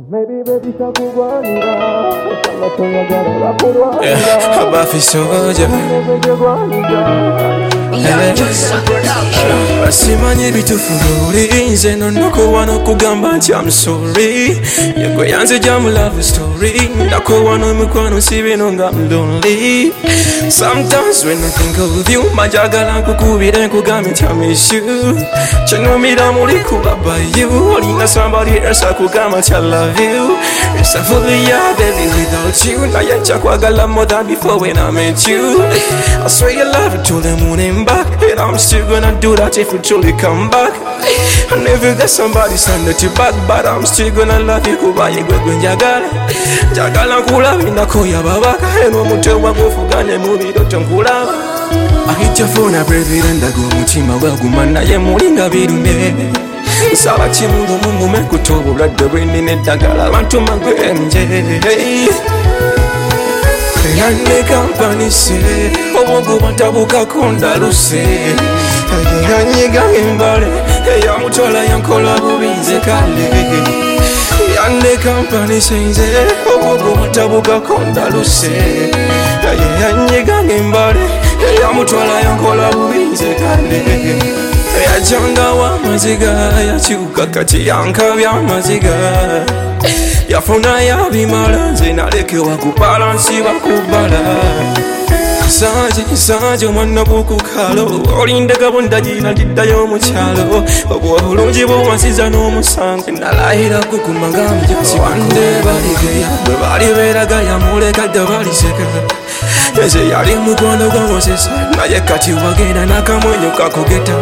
Maybe baby takubanira Kama toyagala bakulwanira Abafi soja Basimanye bitufu luli Nze nonoko wano kugamba nti I'm sorry Yego yanze jamu love story Nako wano mikwano si bino nga I'm lonely Sometimes when I think of you Majagala nkukubire nkugambe nti I miss you Kyenumira muli kuba by you Olina somebody else akugamba nti I love you Yes I fully yeah baby without you Naye nchakwagala more than before when I met you I swear you love it till the moon and back And I'm still gonna do that if you truly come back I never got somebody stand at your back But I'm still gonna love you kuba yegwe njagala Njagala nkulaba inakoya babaka Eno mutewa gufugane mubiro tonkulaba I hit your phone I breathe it and I go mutima waguma naye mulinga birume Nsaba kimulu mungume kutoba obulwadde bwenina eddagala abantu magwe MJ Yandeka mpanise obwoguba ntabukako ndaluse yanyiga embale eyamutwala yankola bubi nze kale Yandeka mpanise nze obwoguba ntabukako ndaluse yanyiga embale eyamutwala yankola bubi nze kale Yajanga wa maziga yakyuka kati yankabya maziga Yafuna yabimala nze nalekewa kubalansi bakubala Sanje omwana bw'okukalo olindega bondagina ndiddayo mukyalo obwobulungi bw'owansiza n'omusango nalayira kukumanga mujasiwande baligeya bwe balibeeraga yamuleka dda baliseka Eze yali mukwano gwawosesa naye kati wagenda n'akamwenyo kakugeta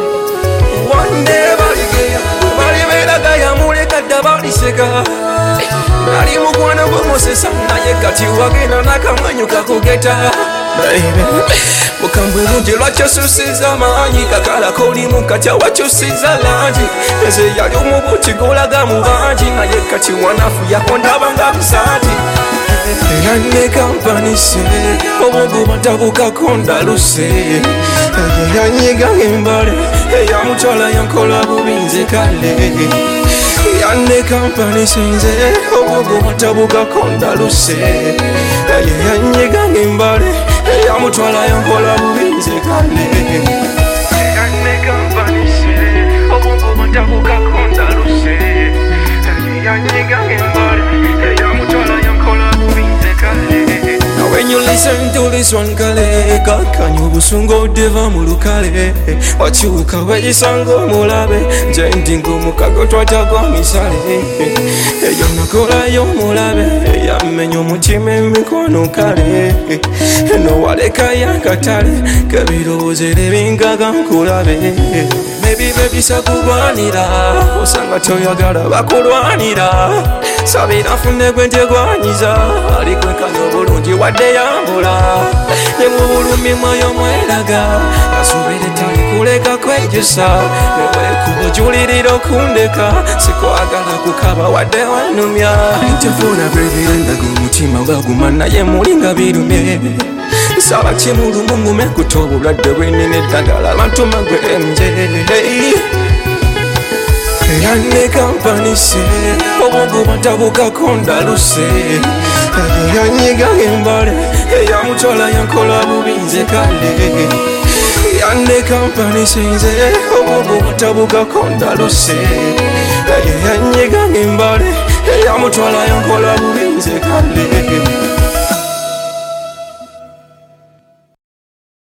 Wande baligeya bwe balibeeraga yamuleka dda baliseka Nali mukwano gwawosesa naye kati wagenda n'akamwenyo kakugeta Bukambwe bungi lwakyususiza amaanyi kakala koli mukatya wakyusiza langi Eze yali omubuti gulaga mu bangi naye kati wanafu yakondabanga bisaati Yandeka mpanise obwoguba ntabukako ndaluse yanyiga embale eyamutwala yankola bubi nze kale Yandeka mpanise nze obwoguba ntabukako ndaluse yanyiga embale eyamutwala yankola bubi nze kale Yandeka mpanise obwoguba ntabukako ndaluse yanyiga embale eyamutwala yankola bubi nze kale Now when you listen to this one kale kakanyo busungo deva mulukale wakyuka weyisango mulabe nje ndingo mukago twatagwa misale eyo nakolayo mulabe yamenya omutima emikono kale eno waleka yankatale kebirowoozera ebingaga nkulabe Maybe baby sakulwanira osanga toyagala bakulwanira sabira nfune gwe ntegwanyiza alikwenkanya obulungi wadde yambula ne mu bulumi mwoyo mweraga nasubire talikuleka kwejusa newekubujulirira okundeka sikwagala kukaba wadde wanumya ntefuna brevire ndaga omutima gwaguma naye mulinga birume Nsaba kimulu mungume kutoba obulwadde bwenina eddagala abantu magwe MJ Yandeka mpanise obwoguba ntabukako ndaluse yanyiga embale eyamutwala yankola bubi nze kale Yandeka mpanise nze obwoguba ntabukako ndaluse yanyiga embale eyamutwala yankola bubi nze kale